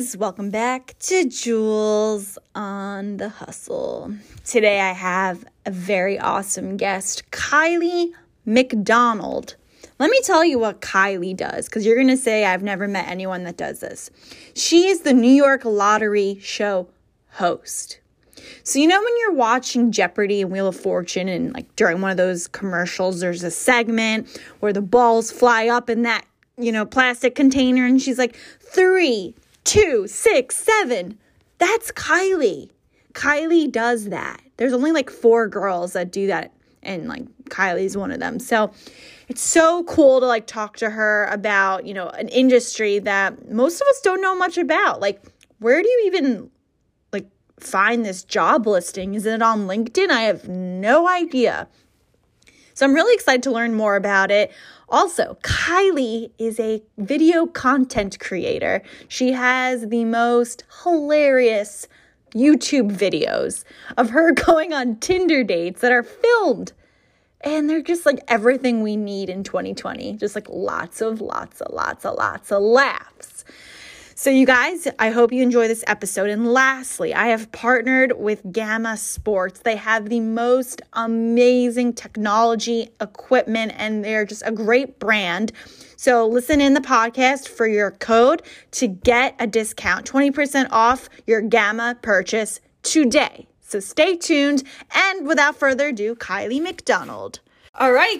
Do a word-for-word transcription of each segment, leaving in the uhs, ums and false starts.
guys, welcome back to Jules on the Hustle. Today I have a very awesome guest, Kylie McDonald. Let me tell you what Kylie does, because you're going to say I've never met anyone that does this. She is the New York Lottery show host. So you know when you're watching Jeopardy and Wheel of Fortune and like during one of those commercials, there's a segment where the balls fly up in that, you know, plastic container and she's like, three, two, six, seven. That's Kylie. Kylie does that. There's only like four girls that do that, and like Kylie's one of them. So it's so cool to like talk to her about, you know, an industry that most of us don't know much about. Like, where do you even like find this job listing? Is it on LinkedIn? I have no idea. So I'm really excited to learn more about it. Also, Kylie is a video content creator. She has the most hilarious YouTube videos of her going on Tinder dates that are filmed. And they're just like everything we need in twenty twenty. Just like lots of, lots of, lots of, lots of laughs. So you guys, I hope you enjoy this episode. And lastly, I have partnered with Gamma Sports. They have the most amazing technology, equipment, and they're just a great brand. So listen in the podcast for your code to get a discount, twenty percent off your Gamma purchase today. So stay tuned. And without further ado, Kylie McDonald. All right,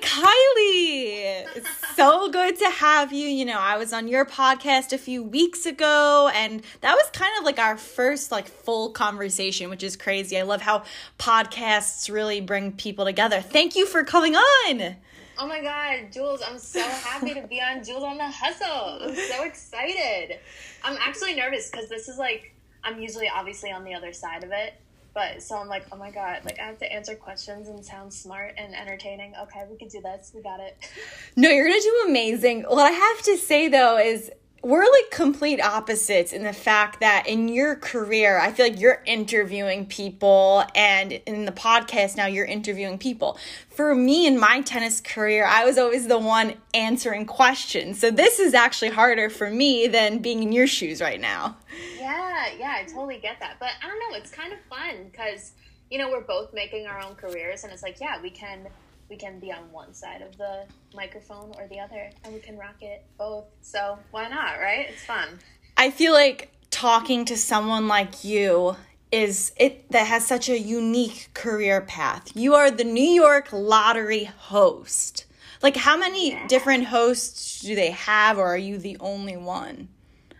Kylie, it's so good to have you. You know, I was on your podcast a few weeks ago, and that was kind of like our first like full conversation, which is crazy. I love how podcasts really bring people together. Thank you for coming on. Oh my God, Jules, I'm so happy to be on Jules on the Hustle. I'm so excited. I'm actually nervous because this is like, I'm usually obviously on the other side of it. But so I'm like, oh my God, like I have to answer questions and sound smart and entertaining. Okay, we can do this. We got it. No, you're going to do amazing. What I have to say, though, is we're like complete opposites in the fact that in your career, I feel like you're interviewing people, and in the podcast now you're interviewing people. For me in my tennis career, I was always the one answering questions. So this is actually harder for me than being in your shoes right now. Yeah, yeah, I totally get that. But I don't know, it's kind of fun because, you know, we're both making our own careers, and it's like, yeah, we can we can be on one side of the microphone or the other, and we can rock it both. So why not, right? It's fun. I feel like talking to someone like you is it that has such a unique career path. You are the New York Lottery host. Like, how many yeah. different hosts do they have, or are you the only one?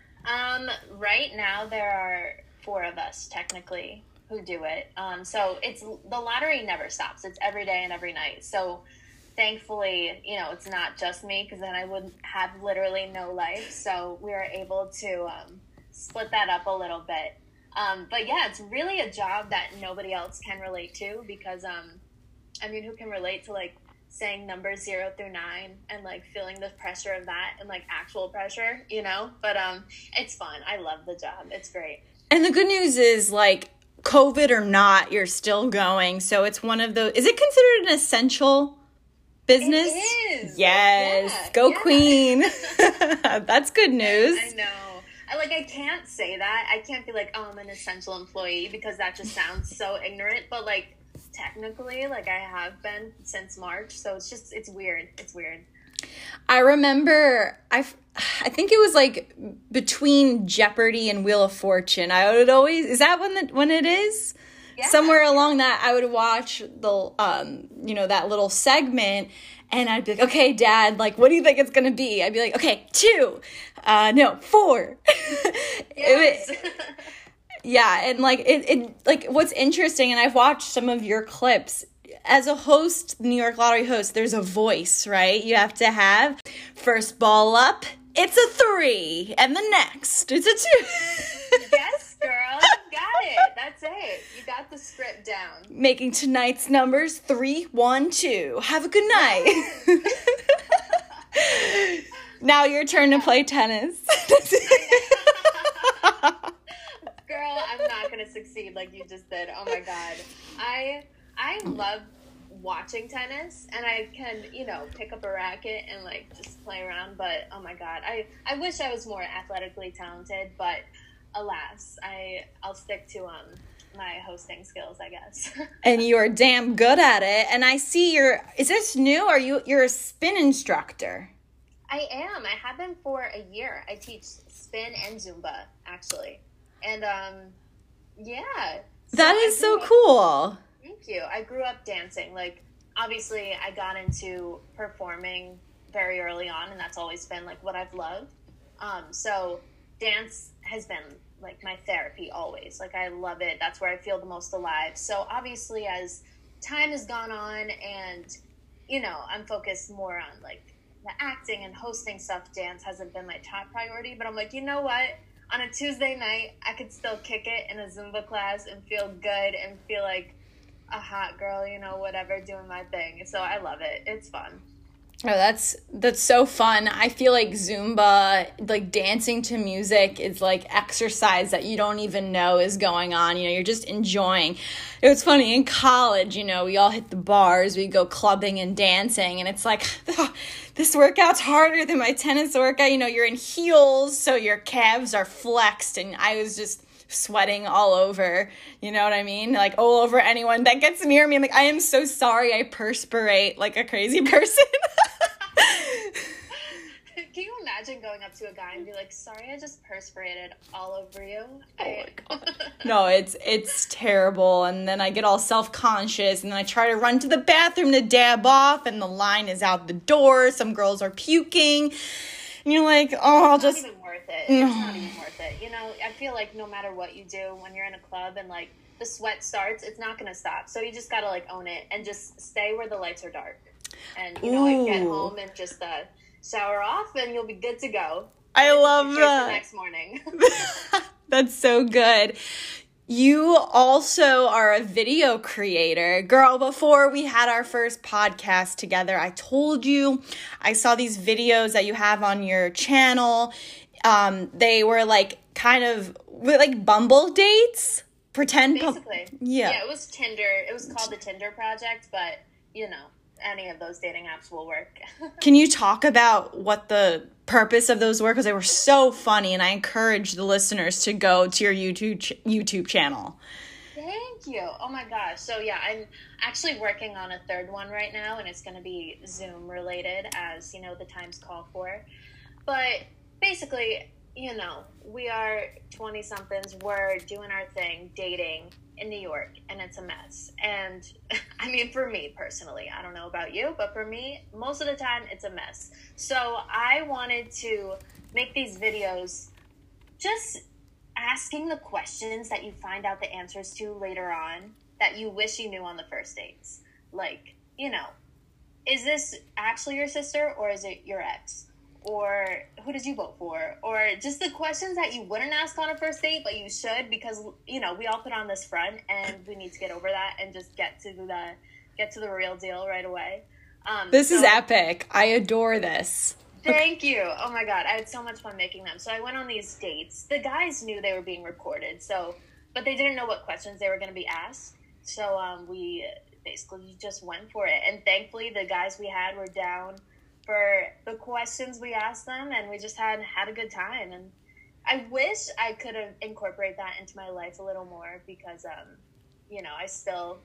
Um, right now there are four of us technically who do it. Um, so it's, the lottery never stops. It's every day and every night. So thankfully, you know, it's not just me, because then I would have literally no life. So we are able to um, split that up a little bit. Um, but yeah, it's really a job that nobody else can relate to, because, um, I mean, who can relate to like saying numbers zero through nine and like feeling the pressure of that and like actual pressure, you know? But um, it's fun. I love the job. It's great. And the good news is, like, COVID or not, you're still going. So it's one of those, is it considered an essential business? It is. Yes. Yeah, Go yeah. Queen. That's good news. I know. I like, I can't say that. I can't be like, oh, I'm an essential employee, because that just sounds so ignorant. But like, technically, like I have been since March. So it's just, it's weird. It's weird. I remember, I, I think it was like between Jeopardy and Wheel of Fortune. I would always, is that when the, when it is? Yeah. Somewhere along that, I would watch the, um, you know, that little segment, and I'd be like, okay, Dad, like, what do you think it's going to be? I'd be like, okay, two, uh, no, four. Yes. it, yeah. And like, it, it, like what's interesting, and I've watched some of your clips, as a host, New York Lottery host, there's a voice, right? You have to have first ball up, it's a three, and the next, it's a two. Yes, girl, you got it. That's it. You got the script down. Making tonight's numbers three, one, two. Have a good night. Now your turn to play tennis. Girl, I'm not going to succeed like you just did. Oh my God. I I love watching tennis, and I can, you know, pick up a racket and like just play around, but oh my God, I, I wish I was more athletically talented, but alas, I I'll stick to um my hosting skills, I guess. And you are damn good at it. And I see you're, is this new? Are you, you're a spin instructor? I am. I have been for a year. I teach spin and Zumba, actually. And, um, yeah. So that is so up, cool. Thank you. I grew up dancing. Like, obviously, I got into performing very early on, and that's always been, like, what I've loved. Um, so dance has been like my therapy always. Like, I love it. That's where I feel the most alive. So obviously, as time has gone on and, you know, I'm focused more on like the acting and hosting stuff, dance hasn't been my top priority. But I'm like, you know what? On a Tuesday night, I could still kick it in a Zumba class and feel good and feel like a hot girl, you know, whatever, doing my thing. So I love it. It's fun. Oh, that's that's so fun. I feel like Zumba, like dancing to music, is like exercise that you don't even know is going on. You know, you're just enjoying. It was funny, in college, you know, we all hit the bars, we go clubbing and dancing, and it's like, oh, this workout's harder than my tennis workout. You know, you're in heels, so your calves are flexed, and I was just sweating all over, you know what I mean? Like, all over anyone that gets near me. I'm like, I am so sorry I perspirate like a crazy person. Can you imagine going up to a guy and be like, sorry, I just perspirated all over you? Oh my God. No, it's it's terrible. And then I get all self-conscious, and then I try to run to the bathroom to dab off, and the line is out the door. Some girls are puking. And you're like, oh, I'll just... It's not even worth it. It's not even worth it. You know, I feel like no matter what you do, when you're in a club and, like, the sweat starts, it's not going to stop. So you just got to, like, own it and just stay where the lights are dark. And, you know, like, get home and just uh, shower off, and you'll be good to go. I love that. The next morning. That's so good. You also are a video creator. Girl, before we had our first podcast together, I told you I saw these videos that you have on your channel. Um, they were like kind of like Bumble dates. Pretend. Basically. Bu- yeah. Yeah, it was Tinder. It was called the Tinder Project, but, you know, any of those dating apps will work. Can you talk about what the purpose of those were? Because they were so funny, and I encourage the listeners to go to your YouTube ch- YouTube channel. Thank you. Oh my gosh. So yeah, I'm actually working on a third one right now, and it's going to be Zoom related, as you know the times call for. But basically, you know, we are twenty somethings. We're doing our thing, dating in New York, and it's a mess. And I mean, for me personally, I don't know about you, but for me, most of the time it's a mess. So I wanted to make these videos just asking the questions that you find out the answers to later on that you wish you knew on the first dates. Like, you know, is this actually your sister, or is it your ex? Or who did you vote for? Or just the questions that you wouldn't ask on a first date, but you should, because, you know, we all put on this front, and we need to get over that and just get to the get to the real deal right away. Um, this so, is epic. I adore this. Thank you. Oh my God, I had so much fun making them. So I went on these dates. The guys knew they were being recorded, so but they didn't know what questions they were going to be asked. So um, we basically just went for it, and thankfully the guys we had were down for the questions we asked them, and we just had had a good time. And I wish I could have incorporated that into my life a little more, because um you know I still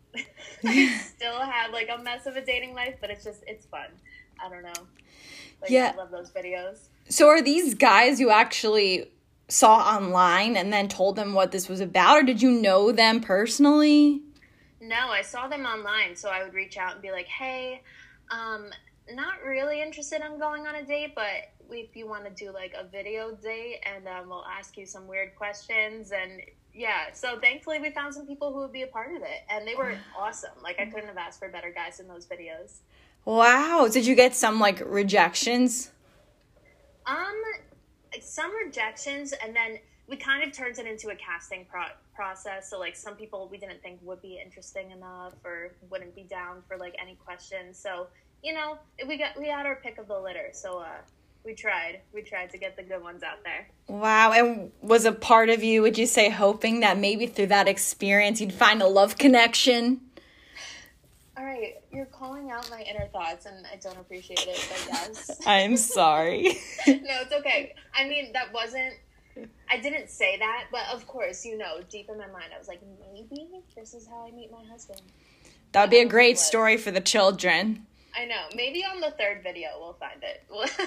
I still have like a mess of a dating life, but it's just it's fun. I don't know. Like, yeah, I love those videos. So are these guys you actually saw online and then told them what this was about, or did you know them personally? No, I saw them online, so I would reach out and be like, hey, um not really interested in going on a date, but if you want to do like a video date, and um, we'll ask you some weird questions. And yeah, so thankfully we found some people who would be a part of it, and they were awesome. Like, I couldn't have asked for better guys in those videos. Wow. Did you get some like rejections? Um, some rejections, and then we kind of turned it into a casting pro- process. So like some people we didn't think would be interesting enough, or wouldn't be down for like any questions. So, you know, we got we had our pick of the litter, so uh, we tried. We tried to get the good ones out there. Wow. And was a part of you, would you say, hoping that maybe through that experience you'd find a love connection? All right, you're calling out my inner thoughts, and I don't appreciate it, but yes. I'm sorry. No, it's okay. I mean, that wasn't I didn't say that, but of course, you know, deep in my mind, I was like, maybe this is how I meet my husband. That would be a great story for the children. I know. Maybe on the third video we'll find it.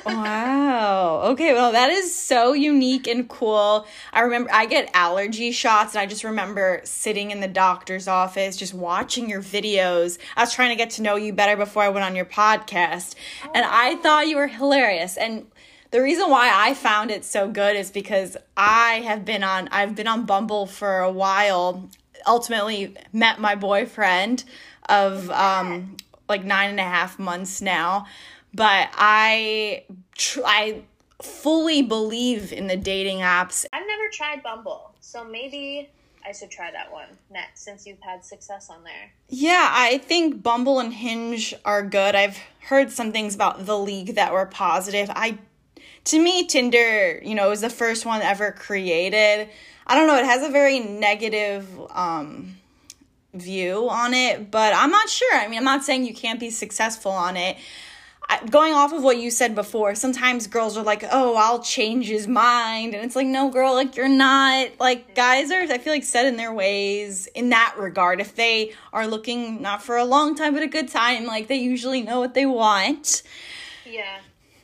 Wow. Okay, well, that is so unique and cool. I remember I get allergy shots, and I just remember sitting in the doctor's office just watching your videos. I was trying to get to know you better before I went on your podcast, oh, and I thought you were hilarious. And the reason why I found it so good is because I have been on I've been on Bumble for a while. Ultimately met my boyfriend of um like nine and a half months now, but I tr- I fully believe in the dating apps. I've never tried Bumble, so maybe I should try that one next since you've had success on there. Yeah, I think Bumble and Hinge are good. I've heard some things about The League that were positive. I to me, Tinder, you know, was the first one ever created. I don't know, it has a very negative um view on it, but I'm not sure. I mean, I'm not saying you can't be successful on it. I, going off of what you said before, sometimes girls are like, oh, I'll change his mind, and it's like, no, girl, like, you're not. Like, guys are, I feel like, set in their ways in that regard. If they are looking not for a long time but a good time, like, they usually know what they want. Yeah.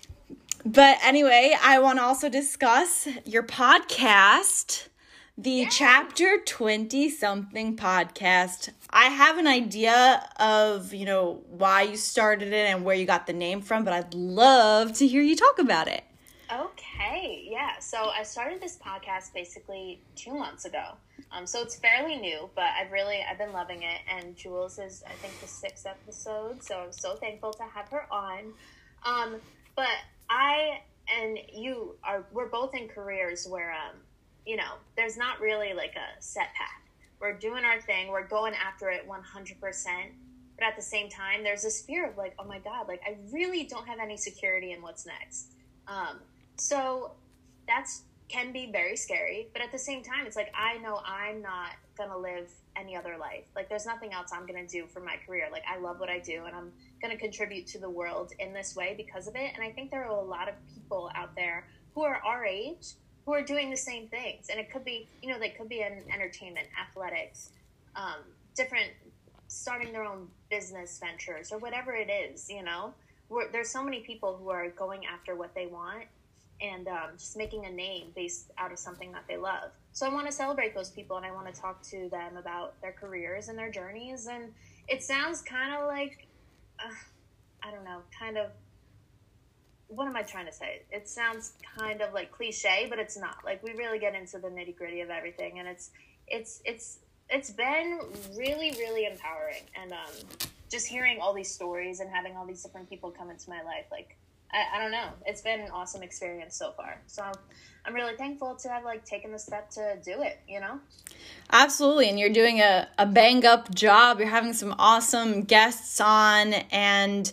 But anyway, I want to also discuss your podcast, the yeah. Chapter twenty-something podcast. I have an idea of, you know, why you started it and where you got the name from, but I'd love to hear you talk about it. Okay, yeah. So I started this podcast basically two months ago. Um, so it's fairly new, but I've really, I've been loving it. And Jules is, I think, the sixth episode. So I'm so thankful to have her on. Um, but I and you are, we're both in careers where, um, you know, there's not really like a set path. We're doing our thing. We're going after it one hundred percent. But at the same time, there's this fear of like, oh my God, like I really don't have any security in what's next. Um, so that's can be very scary. But at the same time, it's like, I know I'm not going to live any other life. Like there's nothing else I'm going to do for my career. Like I love what I do and I'm going to contribute to the world in this way because of it. And I think there are a lot of people out there who are our age who are doing the same things. And it could be, you know, they could be in entertainment, athletics, um, different, starting their own business ventures or whatever it is, you know. We're, there's so many people who are going after what they want and um, just making a name based out of something that they love. So I want to celebrate those people and I want to talk to them about their careers and their journeys. And it sounds kind of like, uh, I don't know, kind of, what am I trying to say? It sounds kind of like cliche, but it's not. Like we really get into the nitty gritty of everything, and it's it's it's it's been really really empowering. And um, just hearing all these stories and having all these different people come into my life, like I, I don't know, it's been an awesome experience so far. So I'm really thankful to have like taken the step to do it. You know. Absolutely, and you're doing a a bang up job. You're having some awesome guests on, and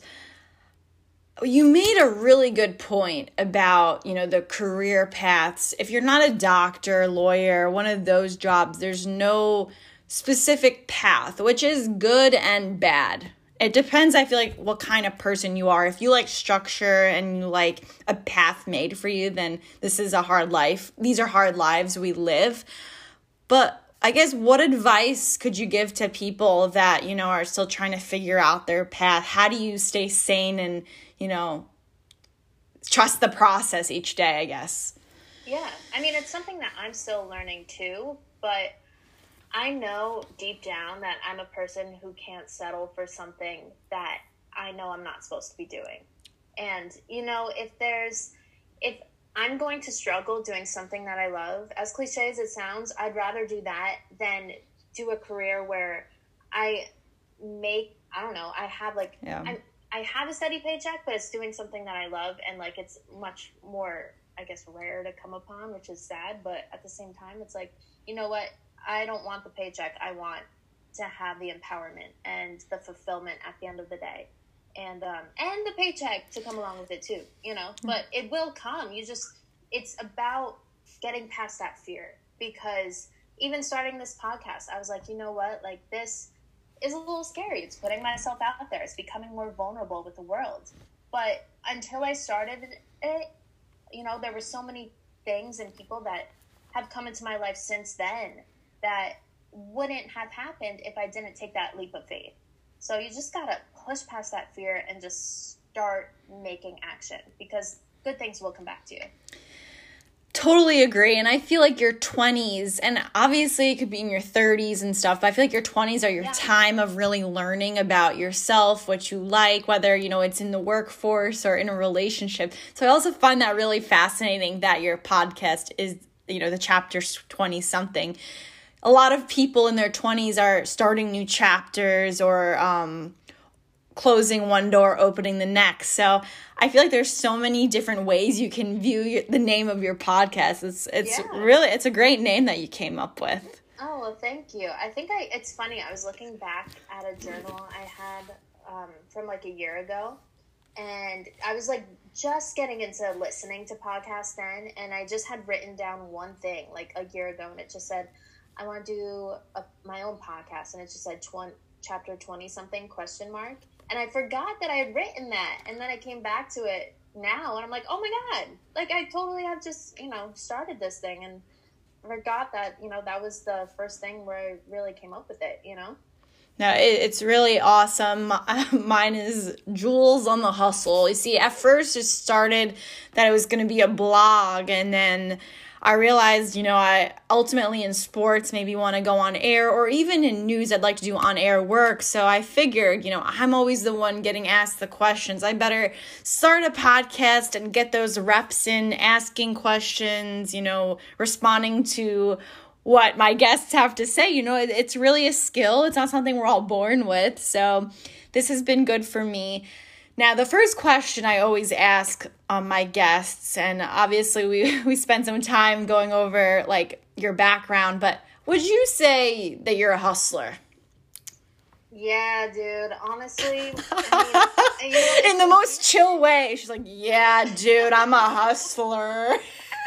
you made a really good point about, you know, the career paths. If you're not a doctor, lawyer, one of those jobs, there's no specific path, which is good and bad. It depends, I feel like, what kind of person you are. If you like structure and you like a path made for you, then this is a hard life. These are hard lives we live. But I guess what advice could you give to people that, you know, are still trying to figure out their path? How do you stay sane and, you know, trust the process each day, I guess? Yeah. I mean, it's something that I'm still learning too, but I know deep down that I'm a person who can't settle for something that I know I'm not supposed to be doing. And, you know, if there's, if I'm going to struggle doing something that I love, as cliche as it sounds, I'd rather do that than do a career where I make, I don't know, I have like, yeah. I'm, I have a steady paycheck, but it's doing something that I love. And like, it's much more, I guess, rare to come upon, which is sad. But at the same time, it's like, you know what? I don't want the paycheck. I want to have the empowerment and the fulfillment at the end of the day. And, um, and the paycheck to come along with it too, you know, but it will come. You just, it's about getting past that fear, because even starting this podcast, I was like, you know what, like this is a little scary. It's putting myself out there. It's becoming more vulnerable with the world. But until I started it, you know, there were so many things and people that have come into my life since then that wouldn't have happened if I didn't take that leap of faith. So you just got to push past that fear and just start making action, because good things will come back to you. Totally agree. And I feel like your twenties, and obviously it could be in your thirties and stuff, but I feel like your twenties are your yeah. time of really learning about yourself, what you like, whether, you know, it's in the workforce or in a relationship. So I also find that really fascinating that your podcast is, you know, the chapter's twenty something. A lot of people in their twenties are starting new chapters or um, closing one door, opening the next. So I feel like there's so many different ways you can view your, the name of your podcast. It's it's yeah. really, it's a great name that you came up with. Oh, well, thank you. I think I, it's funny. I was looking back at a journal I had um, from like a year ago, and I was like just getting into listening to podcasts then. And I just had written down one thing like a year ago, and it just said, I want to do a, my own podcast. And it just said twenty, chapter twenty something question mark. And I forgot that I had written that. And then I came back to it now and I'm like, oh my God, like I totally have just, you know, started this thing and forgot that, you know, that was the first thing where I really came up with it, you know? No, it, it's really awesome. Mine is Jewels on the Hustle. You see, at first it started that it was going to be a blog, and then I realized, you know, I ultimately in sports maybe want to go on air, or even in news, I'd like to do on air work. So I figured, you know, I'm always the one getting asked the questions. I better start a podcast and get those reps in, asking questions, you know, responding to what my guests have to say. You know, it, it's really a skill. It's not something we're all born with. So this has been good for me. Now, the first question I always ask um, my guests, and obviously we, we spend some time going over, like, your background, but would you say that you're a hustler? Yeah, dude. Honestly, I mean, you know, in the most chill way. She's like, yeah, dude, I'm a hustler. I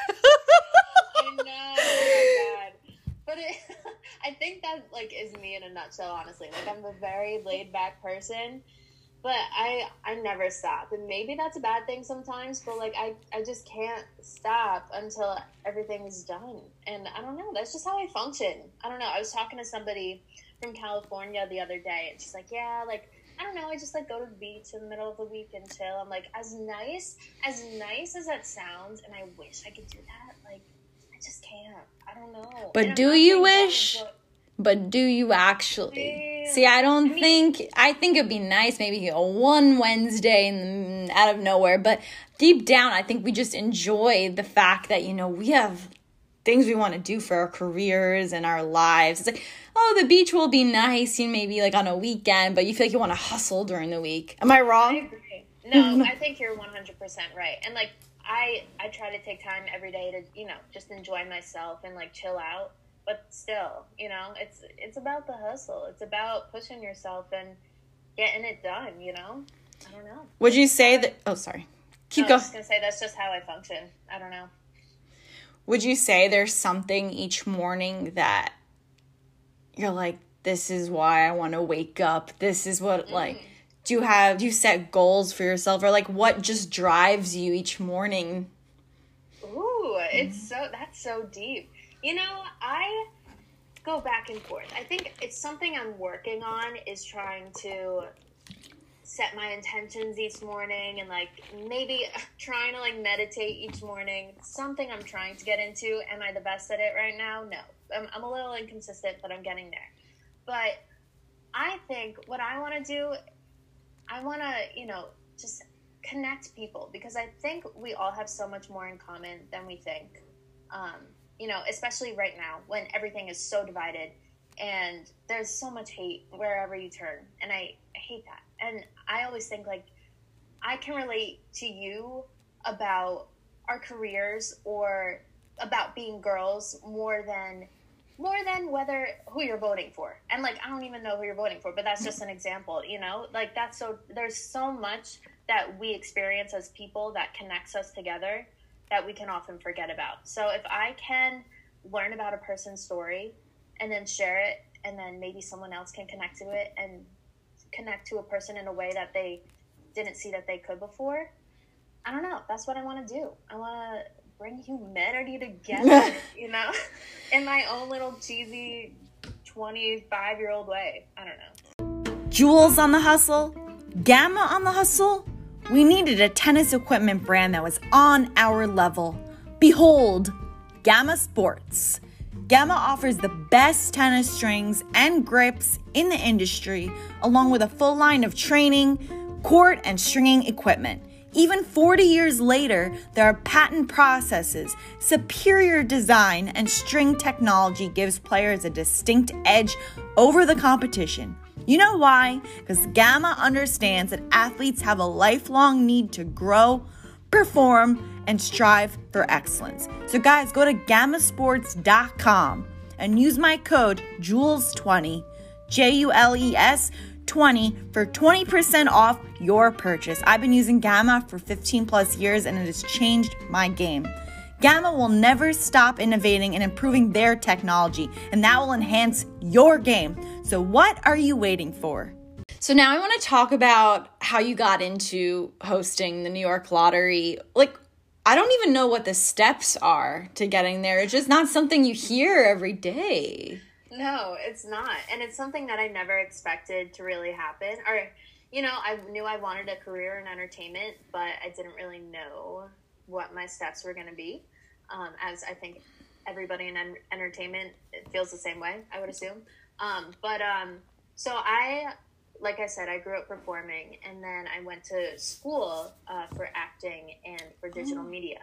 know. Oh, my God. But it, I think that, like, is me in a nutshell, honestly. Like, I'm a very laid-back person. But I I never stop. And maybe that's a bad thing sometimes, but like I, I just can't stop until everything is done. And I don't know, that's just how I function. I don't know. I was talking to somebody from California the other day, and she's like, yeah, like, I don't know, I just like go to the beach in the middle of the week and chill. I'm like, as nice, as nice as that sounds, and I wish I could do that, like, I just can't. I don't know. But do you wish? Until- But do you actually? Yeah. See, I don't I mean, think, I think it'd be nice maybe a one Wednesday in the, out of nowhere, but deep down, I think we just enjoy the fact that, you know, we have things we want to do for our careers and our lives. It's like, oh, the beach will be nice, you know, maybe like on a weekend, but you feel like you want to hustle during the week. Am I wrong? I agree. No, I think you're one hundred percent right. And like, I, I try to take time every day to, you know, just enjoy myself and like chill out. But still, you know, it's it's about the hustle. It's about pushing yourself and getting it done, you know? I don't know. Would you say that... Oh, sorry. Keep no, going. I was just going to say that's just how I function. I don't know. Would you say there's something each morning that you're like, this is why I want to wake up? This is what, mm. like... Do you have... Do you set goals for yourself? Or, like, what just drives you each morning? Ooh, it's mm. so... That's so deep. You know, I go back and forth. I think it's something I'm working on is trying to set my intentions each morning and, like, maybe trying to, like, meditate each morning. Something I'm trying to get into. Am I the best at it right now? No. I'm, I'm a little inconsistent, but I'm getting there. But I think what I want to do, I want to, you know, just connect people, because I think we all have so much more in common than we think. Um You know, especially right now when everything is so divided and there's so much hate wherever you turn. And I, I hate that. And I always think, like, I can relate to you about our careers or about being girls more than more than whether who you're voting for. And, like, I don't even know who you're voting for, but that's just an example, you know? Like, that's so, there's so much that we experience as people that connects us together that we can often forget about. So if I can learn about a person's story and then share it, and then maybe someone else can connect to it and connect to a person in a way that they didn't see that they could before, I don't know. That's what I want to do. I want to bring humanity together, you know, in my own little cheesy twenty-five-year-old way. I don't know. Jules on the hustle, Gamma on the hustle. We needed a tennis equipment brand that was on our level. Behold, Gamma Sports. Gamma offers the best tennis strings and grips in the industry, along with a full line of training, court, and stringing equipment. Even forty years later, there are patent processes, superior design, and string technology gives players a distinct edge over the competition. You know why? Because Gamma understands that athletes have a lifelong need to grow, perform, and strive for excellence. So guys, go to gamma sports dot com and use my code Jules twenty, J U L E S twenty, for twenty percent off your purchase. I've been using Gamma for fifteen plus years and it has changed my game. Gamma will never stop innovating and improving their technology, and that will enhance your game. So what are you waiting for? So now I want to talk about how you got into hosting the New York Lottery. Like, I don't even know what the steps are to getting there. It's just not something you hear every day. No, it's not. And it's something that I never expected to really happen. Or, you know, I knew I wanted a career in entertainment, but I didn't really know what my steps were going to be. Um, as I think everybody in en- entertainment feels the same way, I would assume. Um, but um, so I, like I said, I grew up performing, and then I went to school uh, for acting and for digital media.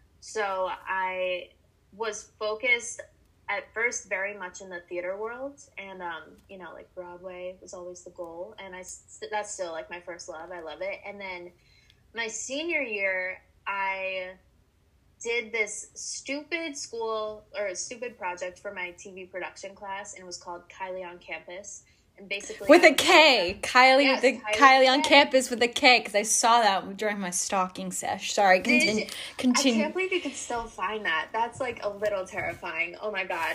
So I was focused at first very much in the theater world, and um, you know, like Broadway was always the goal, and I that's still like my first love. I love it. And then my senior year, I did this stupid school or a stupid project for my T V production class, and it was called Kylie on Campus. And basically, with a K, Kylie yes, with the Kylie, Kylie on K. Campus with a K, because I saw that during my stalking sesh. Sorry, continue. Did, continue. I can't believe you could still find that. That's like a little terrifying. Oh my god.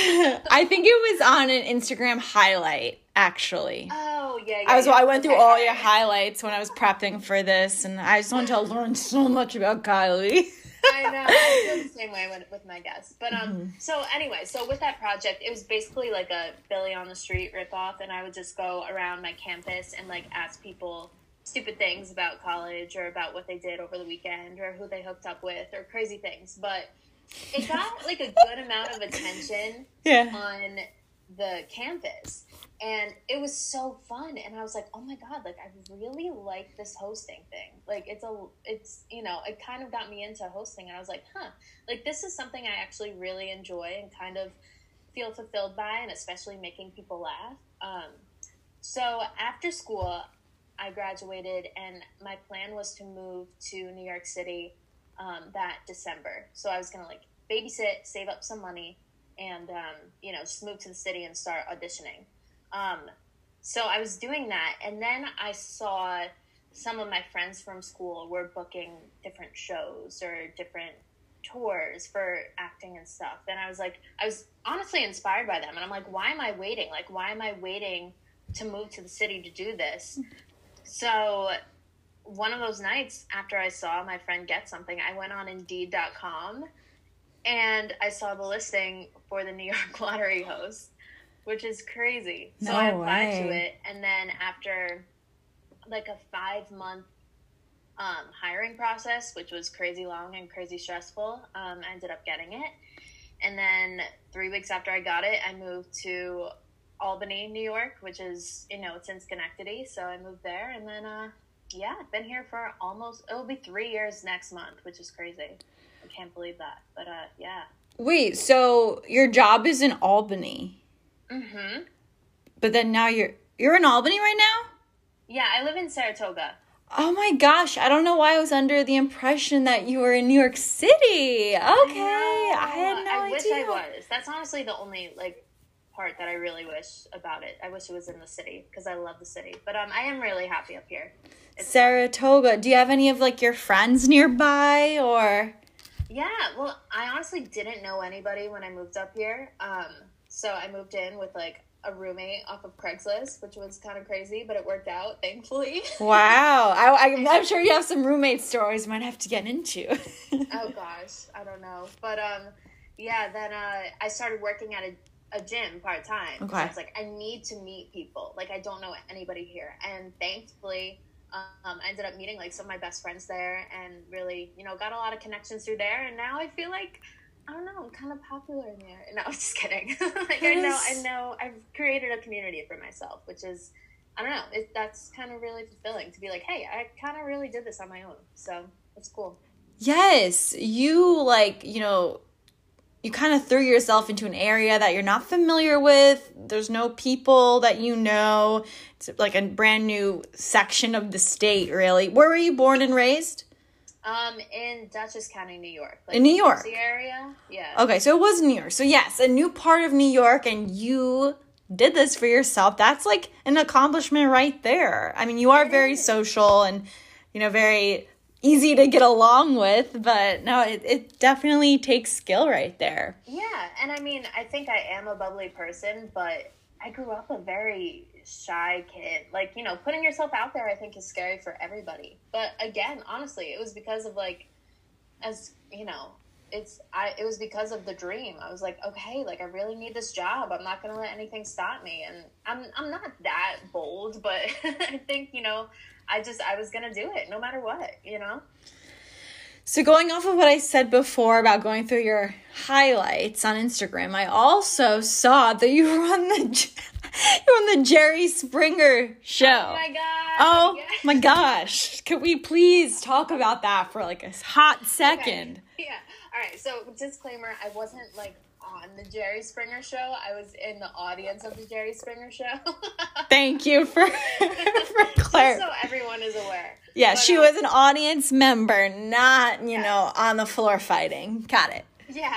I think it was on an Instagram highlight, actually. Oh yeah. yeah I was. yeah. I went through okay, all right. your highlights when I was prepping for this, and I just wanted to learn so much about Kylie. I know. I feel the same way with, with my guests. But um, Mm-hmm. so anyway, so with that project, it was basically like a Billy on the Street ripoff, and I would just go around my campus and like ask people stupid things about college or about what they did over the weekend or who they hooked up with or crazy things. But it got like a good amount of attention Yeah. on the campus. And it was so fun. And I was like, oh my God, like, I really like this hosting thing. Like, it's a, it's, you know, it kind of got me into hosting. And I was like, huh, like, this is something I actually really enjoy and kind of feel fulfilled by, and especially making people laugh. Um, so after school, I graduated, and my plan was to move to New York City um, that December. So I was going to, like, babysit, save up some money, and, um, you know, just move to the city and start auditioning. Um, so I was doing that, and then I saw some of my friends from school were booking different shows or different tours for acting and stuff. And I was like, I was honestly inspired by them. And I'm like, why am I waiting? Like, why am I waiting to move to the city to do this? So one of those nights after I saw my friend get something, I went on Indeed dot com and I saw the listing for the New York Lottery host, which is crazy. So No I applied way. to it, and then after like a five month um, hiring process, which was crazy long and crazy stressful, um, I ended up getting it. And then three weeks after I got it, I moved to Albany, New York, which is, you know, it's in Schenectady. So I moved there, and then, uh, yeah, I've been here for almost, it'll be three years next month, which is crazy. I can't believe that. But, uh, yeah. Wait, so your job is in Albany, Mm-hmm. but then now you're you're in Albany right now? Yeah, I live in Saratoga. Oh my gosh, I don't know why I was under the impression that you were in New York City. Okay, I, I had no I idea. wish I was. That's honestly the only, like, part that I really wish about it. I wish it was in the city, because I love the city. But um, I am really happy up here. It's Saratoga. Do you have any of like your friends nearby, or? Yeah, well, I honestly didn't know anybody when I moved up here. Um, so I moved in with like a roommate off of Craigslist, which was kind of crazy, but it worked out, thankfully. Wow. I, I, I'm sure you have some roommate stories you might have to get into. Oh, gosh. I don't know. But, um, yeah, then uh, I started working at a, a gym part-time. Okay. So I was like, I need to meet people. Like, I don't know anybody here. And thankfully, um, I ended up meeting, like, some of my best friends there and really, you know, got a lot of connections through there. And now I feel like, I don't know, I'm kind of popular in there. No, I'm just kidding. Like, I know, I know, I've created a community for myself, which is, I don't know, it, that's kind of really fulfilling to be like, hey, I kind of really did this on my own. So it's cool. Yes, you, like, you know, you kind of threw yourself into an area that you're not familiar with. There's no people that you know. It's like a brand new section of the state, really. Where were you born and raised? Um, in Dutchess County, New York. Like in New York? The area? Yeah. Okay, so it was New York. So yes, a new part of New York, and you did this for yourself. That's like an accomplishment right there. I mean, you are very social and, you know, very easy to get along with, but no, it, it definitely takes skill right there. Yeah, and I mean, I think I am a bubbly person, but I grew up a very shy kid. Like, you know, putting yourself out there, I think, is scary for everybody. But again, honestly, it was because of, like, as, you know, it's, I, it was because of the dream. I was like, okay, like, I really need this job. I'm not going to let anything stop me. And I'm, I'm not that bold, but I think, you know, I just, I was going to do it no matter what, you know? So going off of what I said before about going through your highlights on Instagram, I also saw that you were on the you were on the Jerry Springer show. Oh my god! Oh yeah. my gosh! Can we please talk about that for like a hot second? Okay. Yeah. All right. So disclaimer: I wasn't like on the Jerry Springer show. I was in the audience of the Jerry Springer show. Thank you for for clarifying. So everyone is aware. Yeah, but, she um, was an audience member, not, you yeah. know, on the floor fighting. Got it. Yeah.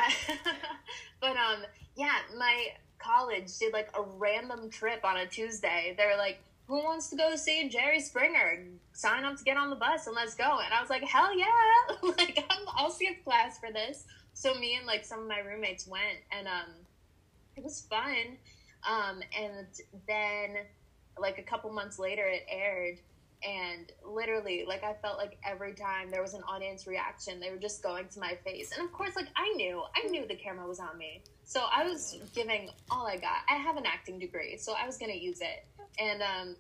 But, um, yeah, my college did, like, a random trip on a Tuesday. They were like, who wants to go see Jerry Springer? Sign up to get on the bus and let's go. And I was like, hell yeah. Like, I'm, I'll skip class for this. So me and, like, some of my roommates went, and, um, it was fun. Um, and then, like, a couple months later, it aired. And literally, like, I felt like every time there was an audience reaction, they were just going to my face. And of course, like, I knew, I knew the camera was on me. So I was giving all I got. I have an acting degree, so I was going to use it. And, um...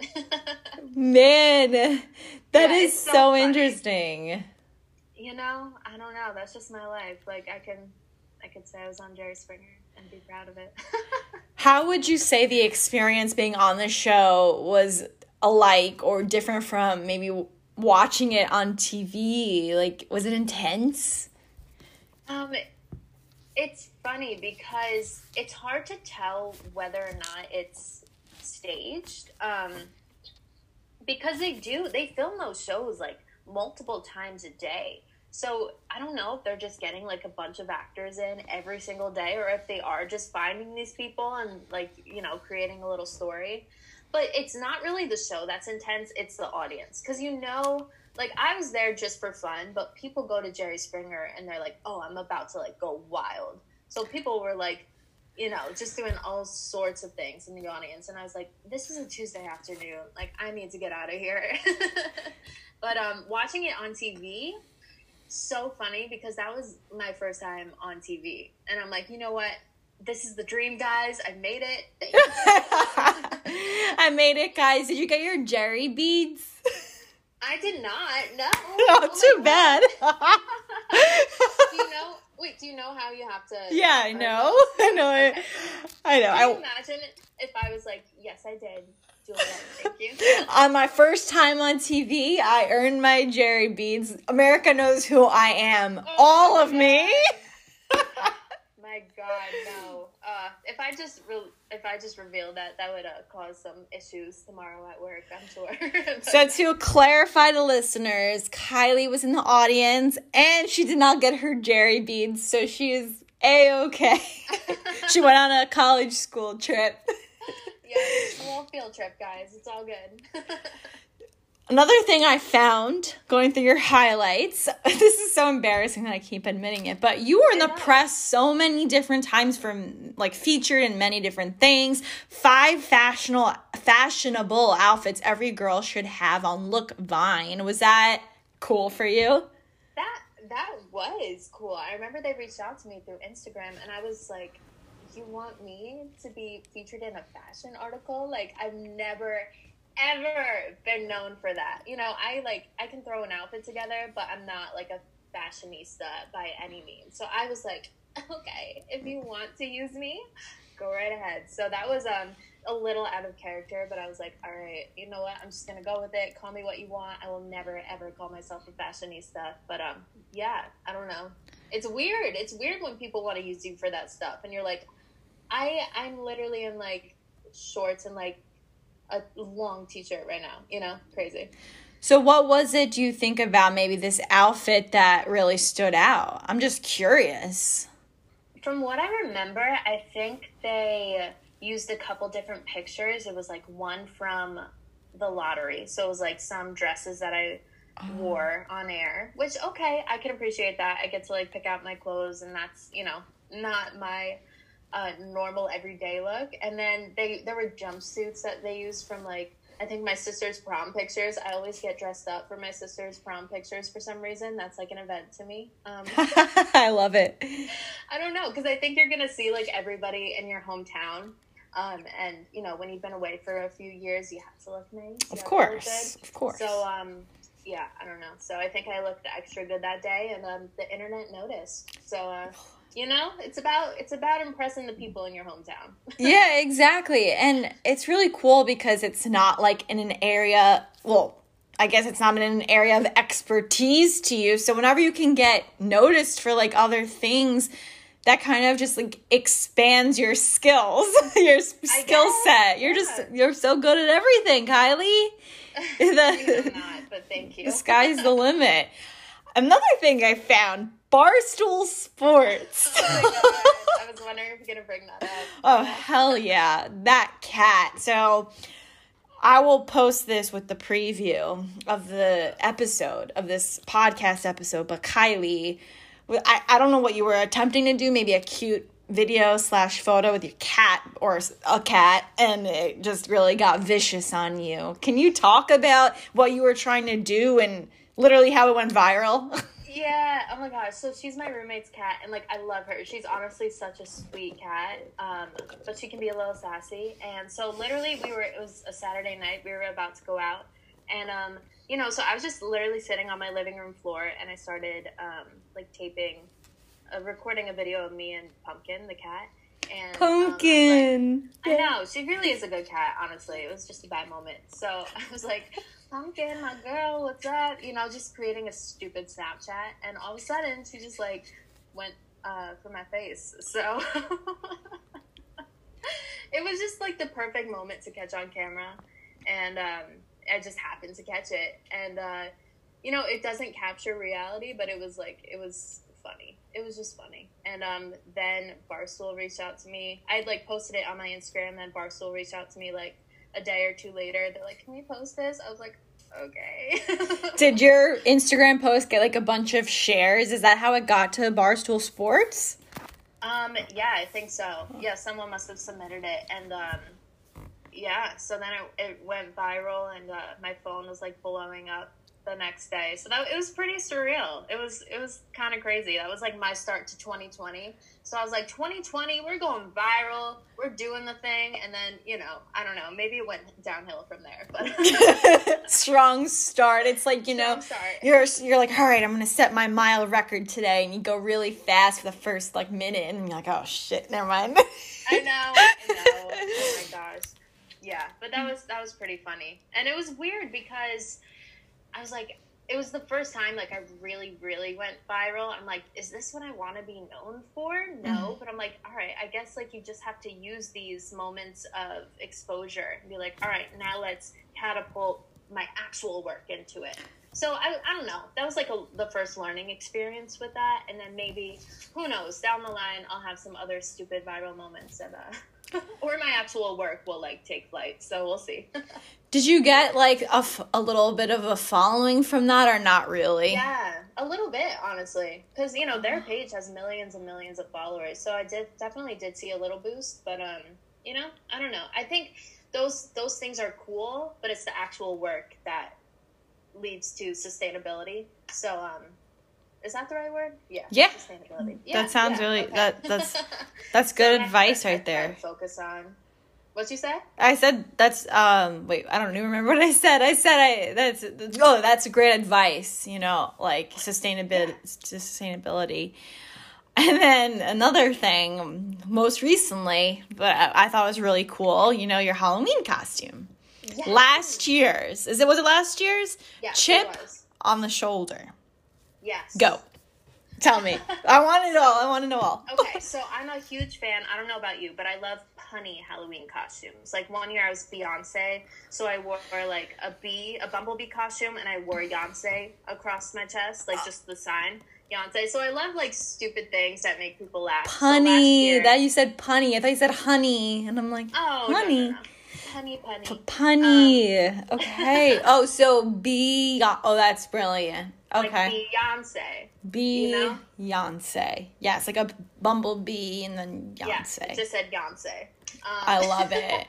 Man, that yeah, is so, so funny. Interesting. You know, I don't know. That's just my life. Like, I can, I could say I was on Jerry Springer and be proud of it. How would you say the experience being on the show was alike or different from maybe watching it on T V? Like, was it intense? Um, it's funny because it's hard to tell whether or not it's staged. Um, because they do, they film those shows like multiple times a day. So I don't know if they're just getting like a bunch of actors in every single day, or if they are just finding these people and like, you know, creating a little story. But it's not really the show that's intense, it's the audience. Because, you know, like, I was there just for fun, but people go to Jerry Springer and they're like, oh, I'm about to, like, go wild. So people were, like, you know, just doing all sorts of things in the audience. And I was like, this is a Tuesday afternoon. Like, I need to get out of here. But um, watching it on T V, so funny, because that was my first time on T V. And I'm like, you know what? This is the dream, guys. I made it. Thank you. I made it, guys. Did you get your Jerry beads? I did not. No. Oh, oh too bad. Do you know? Wait. Do you know how you have to? Yeah, I know. I know. Okay. it. I know. Can I you imagine if I was like, yes, I did. Julia, thank you. On my first time on T V, I earned my Jerry beads. America knows who I am. Oh, All of God. me. My God, no. Uh, if I just re- if I just revealed that, that would uh, cause some issues tomorrow at work, I'm sure. But, So to clarify to listeners, Kylie was in the audience and she did not get her Jerry beads, so she is A-okay. She went on a college school trip. yeah, it's a little field trip, guys. It's all good. Another thing I found going through your highlights, this is so embarrassing that I keep admitting it, but you were in the press so many different times, from like featured in many different things. Five fashionable fashionable outfits every girl should have on Look Vine. Was that cool for you? That that was cool. I remember they reached out to me through Instagram, and I was like, you want me to be featured in a fashion article? Like, I've never ever been known for that. You know, I like I can throw an outfit together, but I'm not like a fashionista by any means. So I was like, okay, if you want to use me, go right ahead. So that was um a little out of character, but I was like, all right, you know what, I'm just gonna go with it. Call me what you want. I will never ever call myself a fashionista. But um yeah, I don't know. It's weird. It's weird when people want to use you for that stuff, and you're like, I I'm literally in like shorts and like a long t-shirt right now, you know, crazy. So what was it you think about maybe this outfit that really stood out? I'm just curious. From what I remember, I think they used a couple different pictures. It was like one from the lottery. So it was like some dresses that I oh. wore on air, which, okay, I can appreciate that. I get to like pick out my clothes, and that's, you know, not my Uh, normal everyday look. And then they there were jumpsuits that they used from like I think my sister's prom pictures. I always get dressed up for my sister's prom pictures for some reason. That's like an event to me. Um, I love it. I don't know, because I think you're gonna see like everybody in your hometown. Um, and you know, when you've been away for a few years, you have to look nice. Of course, of course. So um, yeah, I don't know. So I think I looked extra good that day, and um, the internet noticed. So. Uh, You know, it's about it's about impressing the people in your hometown. Yeah, exactly. And it's really cool because it's not like in an area, well, I guess it's not in an area of expertise to you. So whenever you can get noticed for like other things, that kind of just like expands your skills, your skill set. You're yeah. just, you're so good at everything, Kylie. The, I'm not, but thank you. The sky's the limit. Another thing I found, Barstool Sports. Oh my God. I was wondering if you're going to bring that up. Oh, hell yeah. That cat. So I will post this with the preview of the episode, of this podcast episode. But Kylie, I, I don't know what you were attempting to do. Maybe a cute video slash photo with your cat or a cat. And it just really got vicious on you. Can you talk about what you were trying to do and literally how it went viral? Yeah, oh my gosh. So she's my roommate's cat, and like I love her. She's honestly such a sweet cat, um, but she can be a little sassy. And so literally we were, it was a Saturday night, we were about to go out, and um, you know, so I was just literally sitting on my living room floor, and I started um, like taping, uh, recording a video of me and Pumpkin, the cat. And, Pumpkin! Um, I, like, I know, she really is a good cat, honestly. It was just a bad moment. So I was like, Pumpkin, my girl, what's up? You know, just creating a stupid Snapchat. And all of a sudden, she just, like, went uh, for my face. So it was just, like, the perfect moment to catch on camera. And um, I just happened to catch it. And, uh, you know, it doesn't capture reality, but it was, like, it was funny. It was just funny. And um, then Barstool reached out to me. I had, like, posted it on my Instagram, and then Barstool reached out to me, like, a day or two later. They're like, can we post this? I was like, okay. Did your Instagram post get, like, a bunch of shares? Is that how it got to Barstool Sports? Um, yeah, I think so. Yeah, someone must have submitted it. And, um, yeah, so then it, it went viral, and uh, my phone was, like, blowing up the next day. So that it was pretty surreal. It was it was kind of crazy. That was like my start to twenty twenty. So I was like, twenty twenty, we're going viral. We're doing the thing. And then, you know, I don't know, maybe it went downhill from there. But strong start. It's like, you know, you're you're like, all right, I'm going to set my mile record today, and you go really fast for the first like minute, and you're like, oh shit, never mind. I know. I know. Oh my gosh. Yeah, but that was that was pretty funny. And it was weird because I was like, it was the first time, like, I really, really went viral. I'm like, is this what I want to be known for? No. Mm-hmm. But I'm like, all right, I guess, like, you just have to use these moments of exposure and be like, all right, now let's catapult my actual work into it. So, I I don't know. That was, like, a, the first learning experience with that. And then maybe, who knows, down the line, I'll have some other stupid viral moments that, uh, or my actual work will, like, take flight. So, we'll see. Did you get like a, f- a little bit of a following from that or not really? Yeah, a little bit, honestly. Because, you know, their page has millions and millions of followers. So I did definitely did see a little boost. But, um, you know, I don't know. I think those those things are cool, but it's the actual work that leads to sustainability. So, um, is that the right word? Yeah. Yeah. Sustainability. Yeah, that sounds yeah, really, okay. that that's that's good So advice I, I, right there. I focus on. What'd you say? I said that's um wait, I don't even remember what I said. I said I that's, that's oh that's great advice, you know, like sustainability Yeah. sustainability. And then another thing, most recently, but I, I thought was really cool, you know, your Halloween costume. Yes. Last year's. Is it was it last year's? Yeah, Chip it was. on the shoulder. Yes. Go. Tell me. I want it all. I want to know all. Okay, so I'm a huge fan. I don't know about you, but I love punny Halloween costumes. Like one year I was Beyonce, so I wore like a bee, a bumblebee costume, and I wore Beyonce across my chest, like just the sign Beyonce. So I love like stupid things that make people laugh. Punny. So last year, that you said punny. I thought you said honey, and I'm like, oh, no, honey. no, no. Punny, punny. P- punny. Um, okay. Oh, so be. Oh, that's brilliant. Okay. Like Beyonce. Be you know? Beyonce. Yes, like a bumblebee and then Yeah, Beyonce. it just said Beyonce. Um, I love it.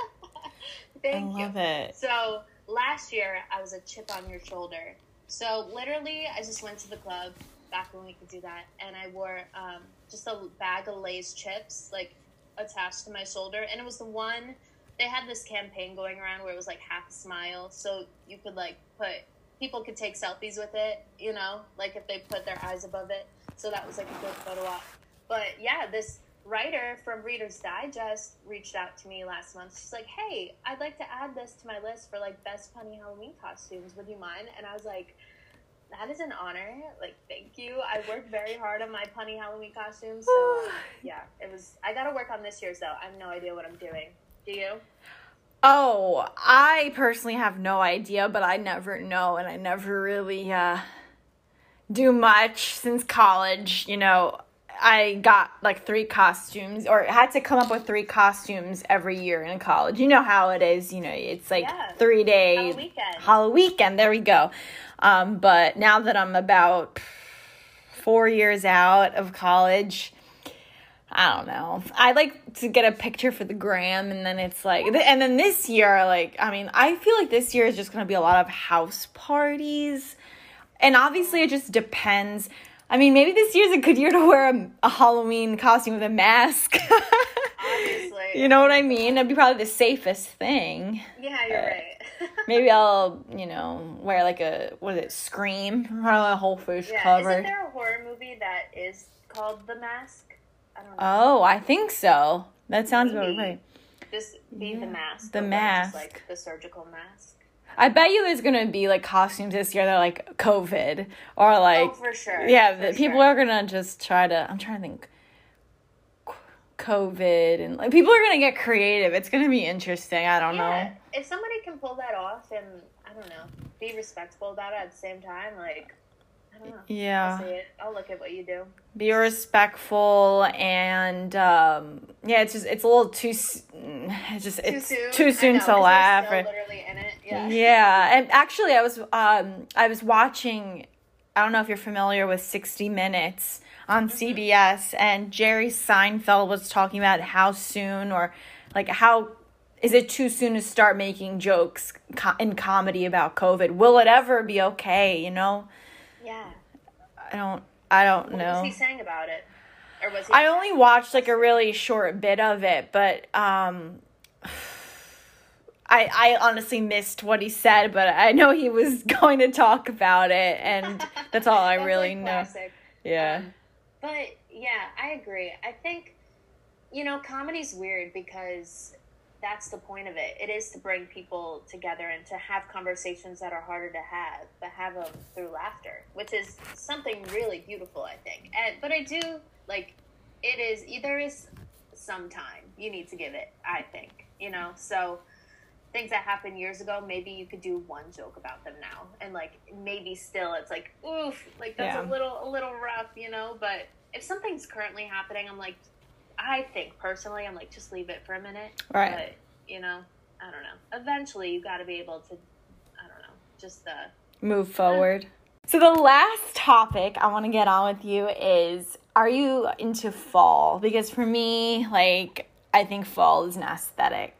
Thank I you. love it. So last year I was a chip on your shoulder. So literally I just went to the club back when we could do that, and I wore um, just a bag of Lay's chips like attached to my shoulder, and it was the one. They had this campaign going around where it was like half a smile, so you could like put people could take selfies with it, you know, like if they put their eyes above it. So that was like a good photo op. But yeah, this writer from Reader's Digest reached out to me last month. She's like, hey, I'd like to add this to my list for like best punny Halloween costumes. Would you mind? And I was like, that is an honor. Like, thank you. I worked very hard on my punny Halloween costumes. So uh, yeah, it was, I got to work on this year's though. I have no idea what I'm doing. Do you? Oh, I personally have no idea, but I never know, and I never really uh, do much since college. You know, I got like three costumes, or had to come up with three costumes every year in college. You know how it is. You know, it's like Yeah. three days. Halloween weekend. Halloween weekend. There we go. Um, but now that I'm about four years out of college, I don't know. I like to get a picture for the gram, and then it's like, and then this year, like, I mean, I feel like this year is just going to be a lot of house parties. And obviously it just depends. I mean, maybe this year's a good year to wear a, a Halloween costume with a mask. Obviously. You know what I mean? That'd be probably the safest thing. Yeah, you're Uh, right. Maybe I'll, you know, wear like a, what is it, Scream? Probably a whole face Yeah, covered. isn't there a horror movie that is called The Mask? I don't know. Oh, I think so. That sounds about Maybe. right. Just be Yeah. The Mask. The but, like, Mask. Just like the surgical mask. I bet you there's gonna be like costumes this year that are like COVID or like Oh, for sure. yeah, for the, people sure. are gonna just try to. I'm trying to think. COVID and like people are gonna get creative. It's gonna be interesting. I don't Yeah, know. if somebody can pull that off and, I don't know, be respectful about it at the same time, like, I don't know. Yeah. I'll see it. I'll look at what you do. Be respectful and um yeah, it's just it's a little too. s- It's just it's too soon. too I soon know, to 'cause we're laugh. still or- literally in it. Yeah. Yeah, and actually, I was um I was watching. I don't know if you're familiar with sixty minutes on C B S, and Jerry Seinfeld was talking about how soon or like how is it too soon to start making jokes co- in comedy about COVID? Will it ever be okay? You know, Yeah. I don't. I don't What know. was he saying about it? Or was he? I only watched like a really short bit of it, but um. I, I honestly missed what he said, but I know he was going to talk about it, and that's all I That's, really like, know. classic. Yeah. Um, but yeah, I agree. I think, you know, comedy's weird because that's the point of it. It is to bring people together and to have conversations that are harder to have, but have them through laughter, which is something really beautiful, I think. And but I do like it is. There is some time you need to give it, I think. You know, so. Things that happened years ago, maybe you could do one joke about them now, and like maybe still it's like oof, like that's Yeah. a little a little rough, you know. But if something's currently happening, I'm like, I think personally, I'm like just leave it for a minute. Right. But you know, I don't know. Eventually, you got to be able to, I don't know, just uh, move forward. Uh, so the last topic I want to get on with you is, are you into fall? Because for me, like, I think fall is an aesthetic.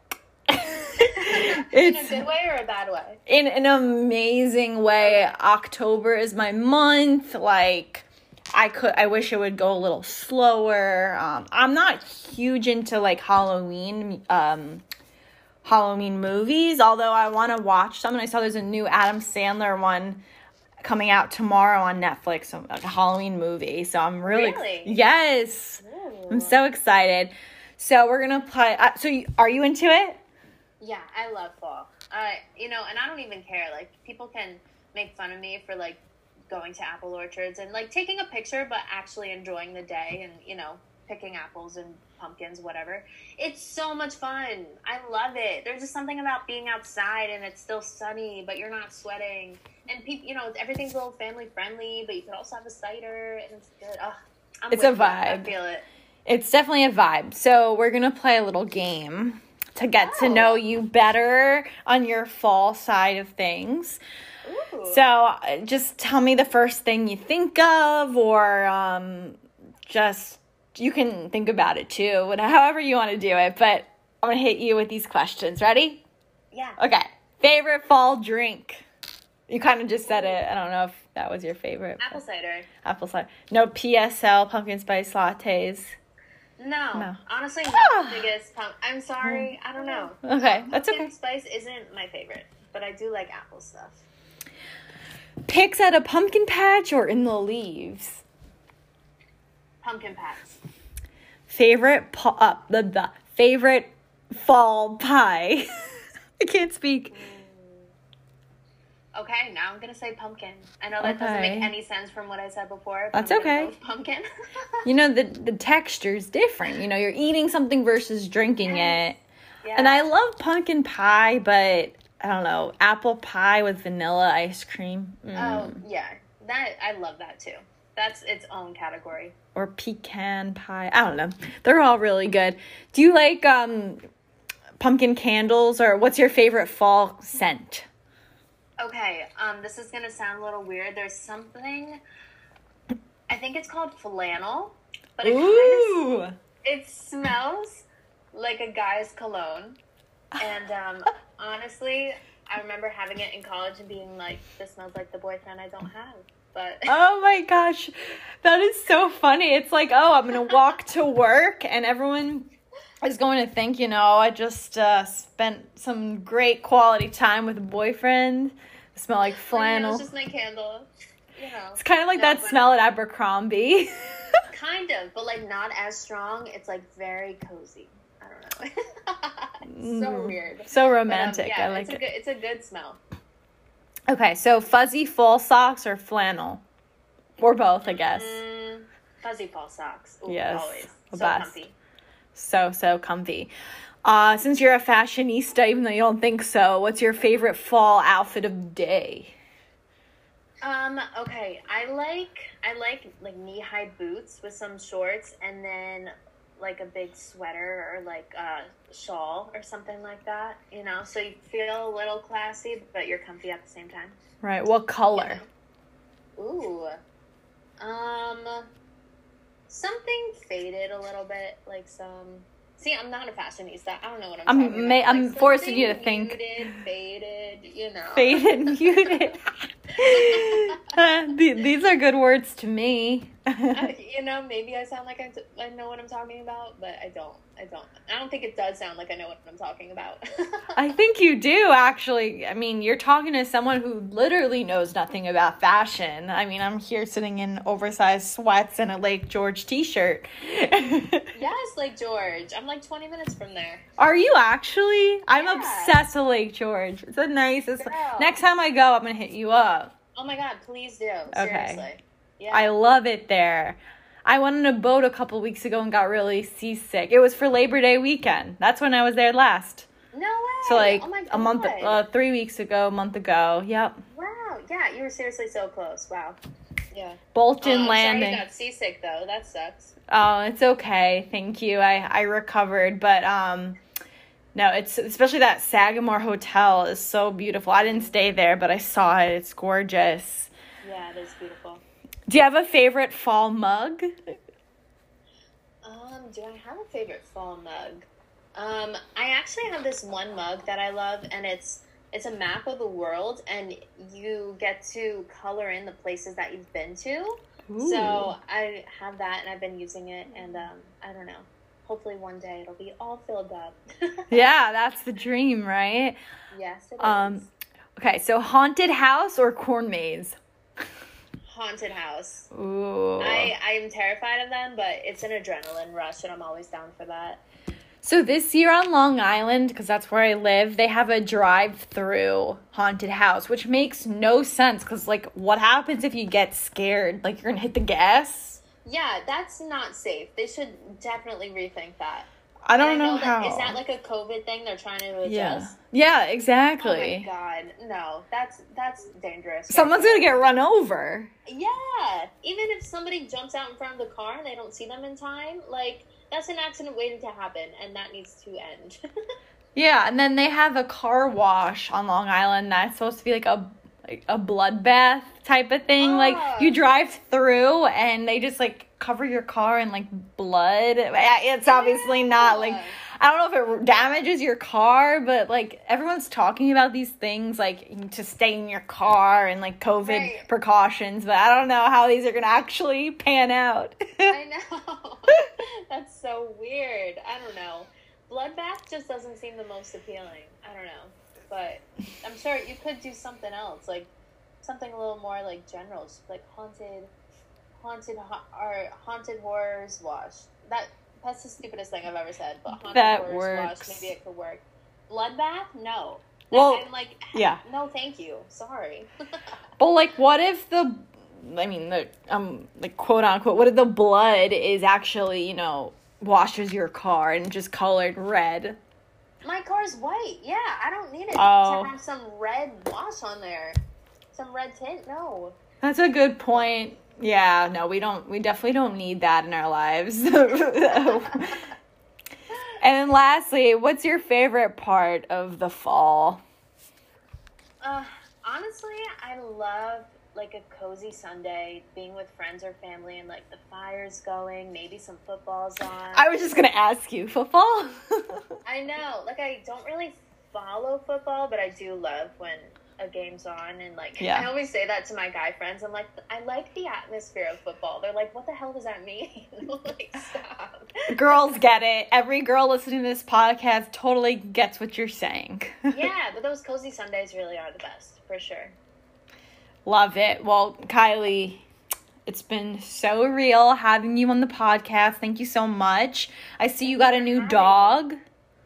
In a good way or a bad way? In an amazing way. Okay. October is my month. Like, I could, I wish it would go a little slower. Um, I'm not huge into like Halloween, um, Halloween movies, although I want to watch some. And I saw there's a new Adam Sandler one coming out tomorrow on Netflix, so, like a Halloween movie. So I'm really, really? yes, Ooh. I'm so excited. So we're gonna play. Uh, so you, are you into it? Yeah, I love fall. Uh, you know, and I don't even care. Like, people can make fun of me for, like, going to apple orchards and, like, taking a picture, but actually enjoying the day and, you know, picking apples and pumpkins, whatever. It's so much fun. I love it. There's just something about being outside and it's still sunny, but you're not sweating. And, people, you know, everything's a little family-friendly, but you could also have a cider, and it's good. Oh, I'm it's a vibe. I feel it. It's definitely a vibe. So we're going to play a little game to get oh. to know you better on your fall side of things. Ooh. So uh, just tell me the first thing you think of, or um, just, you can think about it too, however you want to do it. But I'm going to hit you with these questions. Ready? Yeah. Okay. Favorite fall drink? You kind of just said it. I don't know if that was your favorite. Apple cider. Apple cider. No P S L, pumpkin spice lattes. No, no. honestly, not the biggest pump. I'm sorry, I don't know. Okay, that's okay. Pumpkin spice isn't my favorite, but I do like apple stuff. Picks at a pumpkin patch or in the leaves? Pumpkin patch. Favorite po- uh, the, the favorite fall pie? I can't speak. Okay, now I'm going to say pumpkin. I know that okay. doesn't make any sense from what I said before. That's okay. Pumpkin. You know, the the texture's different. You know, you're eating something versus drinking yes. it. Yeah. And I love pumpkin pie, but I don't know, apple pie with vanilla ice cream. Mm. Oh, yeah. That I love that too. That's its own category. Or pecan pie. I don't know. They're all really good. Do you like um pumpkin candles, or what's your favorite fall scent? Okay, um, this is going to sound a little weird. There's something, I think it's called flannel, but it Ooh. kind of, it smells like a guy's cologne. And um, honestly, I remember having it in college and being like, this smells like the boyfriend I don't have. But oh my gosh, that is so funny. It's like, oh, I'm going to walk to work and everyone is going to think, you know, I just uh, spent some great quality time with a boyfriend. I smell like flannel. It's just my candle. You know. It's kind of like no, that smell at Abercrombie. Kind of, but like not as strong. It's like very cozy. I don't know. So mm, weird. So romantic. But, um, yeah, I like it's a it. Good, it's a good smell. Okay, so fuzzy fall socks or flannel? Or both, I guess. Mm, fuzzy fall socks. Ooh, yes. Always. The so best. Comfy. So, so comfy. Uh, since you're a fashionista, even though you don't think so, what's your favorite fall outfit of the day? Um, okay. I like, I like, like, knee-high boots with some shorts and then, like, a big sweater or, like, a shawl or something like that, you know? So you feel a little classy, but you're comfy at the same time. Right. What color? Yeah. Ooh. Um... Something faded a little bit, like some... See, I'm not a fashionista. I don't know what I'm, I'm talking ma- about. I'm like forcing you to think. Muted, faded, you know. Faded, muted. uh, th- these are good words to me. I, you know, maybe I sound like I, t- I know what I'm talking about, but I don't. I don't. I don't think it does sound like I know what I'm talking about. I think you do, actually. I mean, you're talking to someone who literally knows nothing about fashion. I mean, I'm here sitting in oversized sweats and a Lake George t-shirt. Yes, Lake George. I'm like twenty minutes from there. Are you actually? I'm yeah. obsessed with Lake George. It's the nicest. Girl. Next time I go, I'm going to hit you up. Oh my God, please do. Okay. Seriously. Yeah. I love it there. I went on a boat a couple weeks ago and got really seasick. It was for Labor Day weekend. That's when I was there last. No way. So like oh my God. a month, uh, three weeks ago, a month ago. Yep. Wow. Yeah, you were seriously so close. Wow. Yeah. Bolton oh, Landing. Sorry you got seasick though. That sucks. Oh, it's okay. Thank you. I, I recovered. But um, No, it's especially that Sagamore Hotel is so beautiful. I didn't stay there, but I saw it. It's gorgeous. Yeah, it is beautiful. Do you have a favorite fall mug? Um, do I have a favorite fall mug? Um, I actually have this one mug that I love, and it's it's a map of the world, and you get to color in the places that you've been to. Ooh. So I have that, and I've been using it, and um, I don't know. Hopefully one day it'll be all filled up. Yeah, that's the dream, right? Yes, it um, is. Okay, so haunted house or corn maze? Haunted house. Ooh. I, I am terrified of them, but it's an adrenaline rush, and I'm always down for that. So this year on Long Island, because that's where I live, they have a drive-through haunted house, which makes no sense because, like, what happens if you get scared? Like, you're going to hit the gas? Yeah, that's not safe. They should definitely rethink that. I don't I know, know how. That, is that like a COVID thing they're trying to adjust? Yeah, yeah, exactly. Oh my God, no, that's that's dangerous. Someone's gonna get run over. Yeah, even if somebody jumps out in front of the car and they don't see them in time, like that's an accident waiting to happen, and that needs to end. Yeah, and then they have a car wash on Long Island that's supposed to be like a like a bloodbath type of thing. Oh. Like you drive through and they just like cover your car in like blood. It's obviously yeah. not like, I don't know if it damages your car, but like everyone's talking about these things like to stay in your car and like COVID right. precautions, but I don't know how these are going to actually pan out. I know. That's so weird. I don't know. Bloodbath just doesn't seem the most appealing. I don't know. But I'm sure you could do something else, like something a little more like general, just like haunted Haunted or haunted horrors wash. That that's the stupidest thing I've ever said. But haunted that horrors works. wash, maybe it could work. Bloodbath, no. Well, I'm like, yeah. No, thank you. Sorry. But like, what if the, I mean, the um, like quote unquote, what if the blood is actually, you know, washes your car and just colored red? My car's white. Yeah, I don't need it oh. to have some red wash on there. Some red tint. No. That's a good point. Yeah, no, we don't, we definitely don't need that in our lives. And then lastly, what's your favorite part of the fall? Uh, honestly, I love like a cozy Sunday, being with friends or family and like the fire's going, maybe some football's on. I was just going to ask you, football? I know, like I don't really follow football, but I do love when a game's on, and like yeah. I always say that to my guy friends. I'm like, I like the atmosphere of football. They're like, what the hell does that mean? Like, stop. Girls get it. Every girl listening to this podcast totally gets what you're saying. Yeah, but those cozy Sundays really are the best, for sure. Love it. Well, Kylie, it's been so real having you on the podcast. Thank you so much. I see you got a new dog.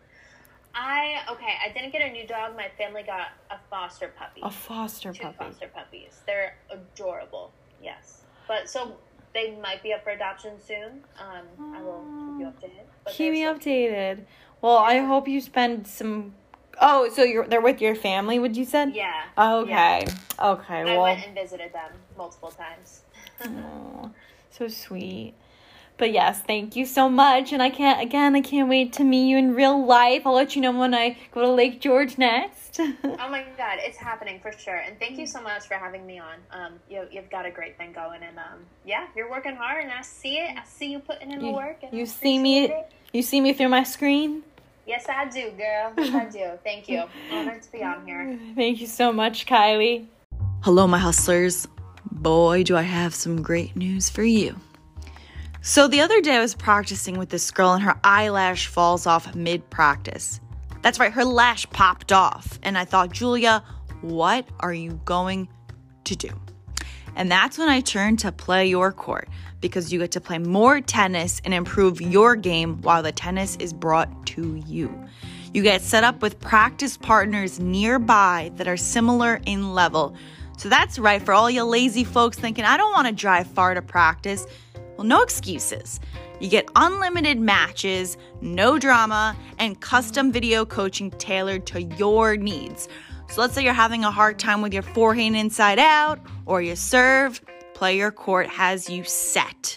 I, okay, I didn't get a new dog. My family got a foster puppy. A foster Two puppy. Two foster puppies. They're adorable, yes. But, so, they might be up for adoption soon. Um, I will keep you updated. But keep me so updated. Well, yeah. I hope you spend some... Oh, so you're they're with your family, would you said? Yeah. Okay. Yeah. Okay, well... I went and visited them multiple times. Oh, so sweet. But yes, thank you so much. And I can't, again, I can't wait to meet you in real life. I'll let you know when I go to Lake George next. Oh my God, it's happening for sure. And thank you so much for having me on. Um, you, you've got a great thing going. And um, yeah, you're working hard and I see it. I see you putting in the you, work. And you see me, it. you see me through my screen? Yes, I do, girl. Yes, I do. Thank you. Honored to be on here. Thank you so much, Kylie. Hello, my hustlers. Boy, do I have some great news for you. So the other day I was practicing with this girl and her eyelash falls off mid-practice. That's right, her lash popped off. And I thought, Julia, what are you going to do? And that's when I turned to Play Your Court, because you get to play more tennis and improve your game while the tennis is brought to you. You get set up with practice partners nearby that are similar in level. So that's right, for all you lazy folks thinking, I don't want to drive far to practice. Well, no excuses. You get unlimited matches, no drama, and custom video coaching tailored to your needs. So let's say you're having a hard time with your forehand inside out or your serve, Play Your Court has you set.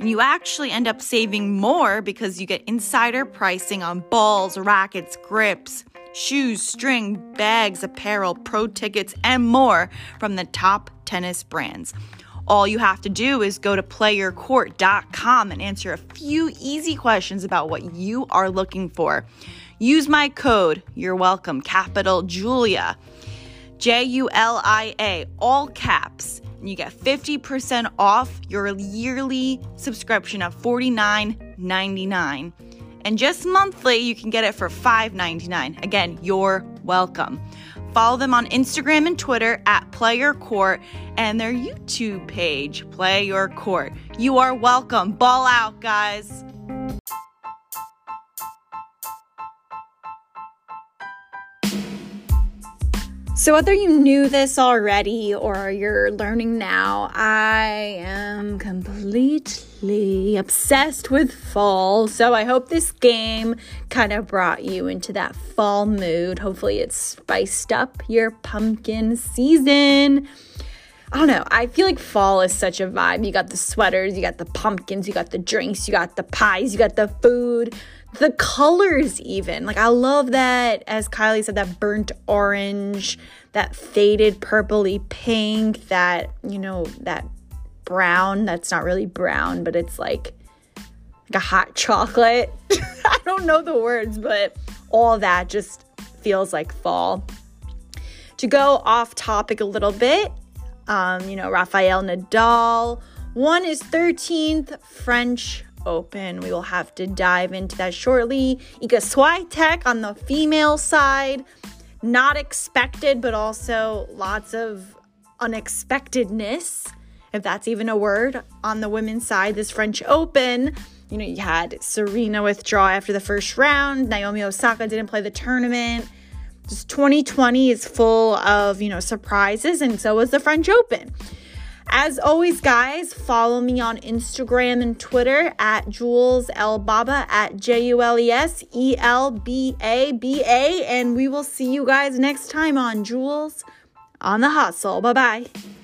And you actually end up saving more because you get insider pricing on balls, rackets, grips, shoes, string, bags, apparel, pro tickets, and more from the top tennis brands. All you have to do is go to play your court dot com and answer a few easy questions about what you are looking for. Use my code, you're welcome, capital Julia, J U L I A, all caps, and you get fifty percent off your yearly subscription of forty-nine ninety-nine. And just monthly, you can get it for five ninety-nine. Again, you're welcome. Follow them on Instagram and Twitter at Play Your Court and their YouTube page, Play Your Court. You are welcome. Ball out, guys. So whether you knew this already or you're learning now, I am completely obsessed with fall. So I hope this game kind of brought you into that fall mood. Hopefully it spiced up your pumpkin season. I don't know. I feel like fall is such a vibe. You got the sweaters, you got the pumpkins, you got the drinks, you got the pies, you got the food. The colors even, like I love that, as Kylie said, that burnt orange, that faded purpley pink, that, you know, that brown, that's not really brown, but it's like, like a hot chocolate. I don't know the words, but all that just feels like fall. To go off topic a little bit, um, you know, Rafael Nadal won his thirteenth French Open. We will have to dive into that shortly. Iga Swiatek on the female side, not expected, but also lots of unexpectedness, if that's even a word, on the women's side. This French Open, you know, you had Serena withdraw after the first round. Naomi Osaka didn't play the tournament. Just twenty twenty is full of, you know, surprises, and so was the French Open. As always, guys, follow me on Instagram and Twitter at Jules Elbaba, at J U L E S E L B A B A, and we will see you guys next time on Jules on the Hustle. Bye-bye.